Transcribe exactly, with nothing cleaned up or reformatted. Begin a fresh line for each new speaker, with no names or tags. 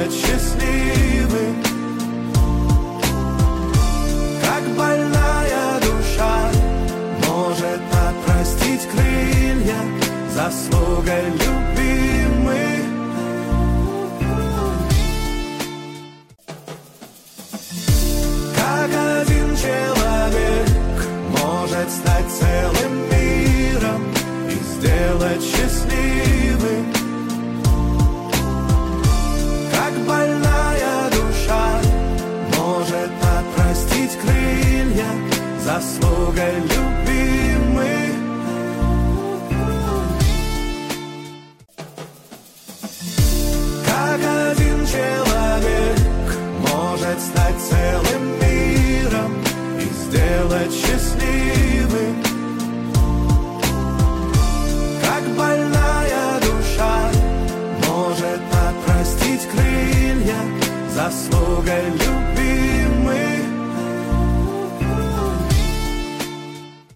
сделать счастливым. Как больная душа может отрастить крылья заслугой любимых. Как один человек может стать целым миром и сделать счастливым. Как больная душа может отрастить крылья заслугой любимых. Как один человек может стать целым миром и сделать счастливым. Как больная душа может отрастить крылья заслугой любви.